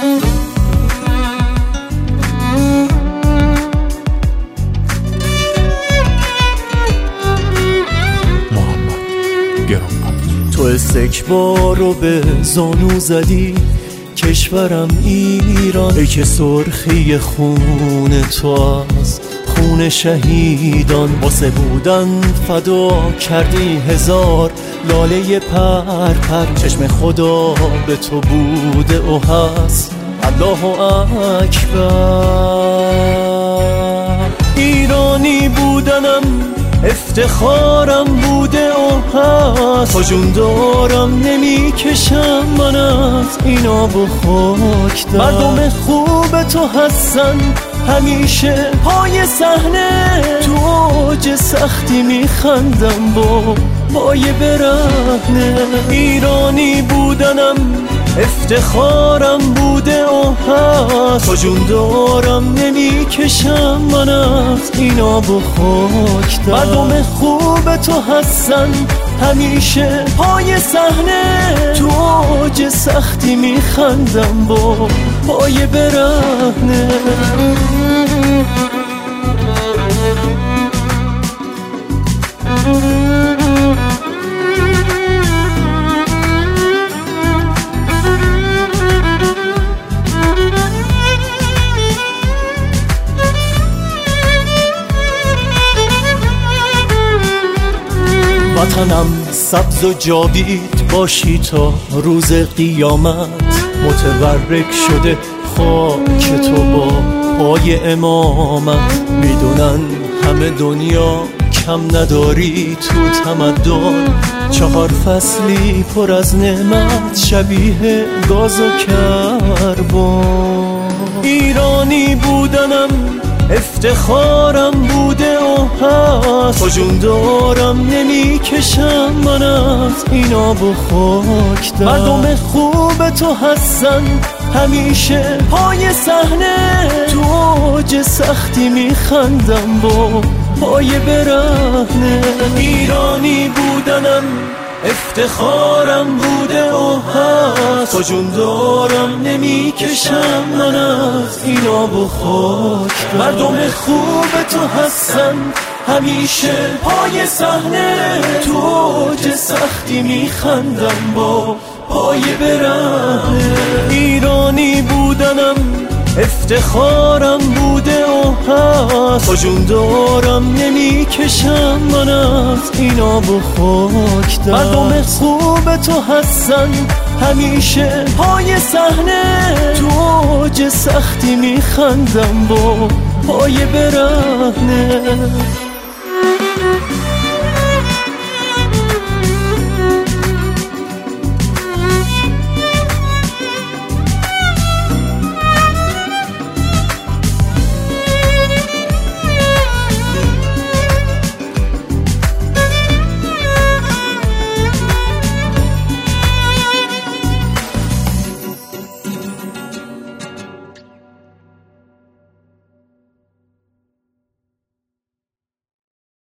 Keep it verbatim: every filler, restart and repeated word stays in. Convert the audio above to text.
تو استکبار رو به زانو زدی، کشورم ایران، ای که سرخی خون تو از خون شهیدان. واسه بودن فدا کردی هزار لاله پر پر، چشم خدا به تو بوده و هست، الله اکبر. ایرانی بودنم افتخارم بوده و هست، تا جون دارم نمی کشم من از این آب و خاک در. مردم خوب تو هستن همیشه پای صحنه، تو اوج سختی می خندم با پای برهنه. ایرانی بودنم افتخارم بوده و هست، تا جون دارم نمی کشم من از این آب و خاک در. مردم خوب تو هستن همیشه پای صحنه، تو اوج سختی می خندم با پای برهنه. وطنم سبز و جاوید باشی تا روز قیامت، متورک شده خاک تو با پای امامت. میدونن همه دنیا کم نداری تو تمدن، چهار فصلی پر از نعمت شبیه گاز و کربن. ایرانی بودنم افتخارم بوده و هست، تا جون دارم نمی کشم من از این آب و خاک در. مردم خوب تو هستن همیشه پای صحنه، تو اوج سختی می خندم با پای برهنه. ایرانی بودنم افتخارم بوده و هست، تا جون دارم نمی کشم من از این آب و خاک در. مردم خوب تو هستن همیشه پای صحنه، تو اوج سختی می خندم با پای برهنه. ایرانی بودنم افتخارم بوده و هست، تا جون دارم نمی کشم من از این آب و خاک در. مردم خوب تو هستن همیشه پای صحنه، تو اوج سختی می خندم با پای برهنه.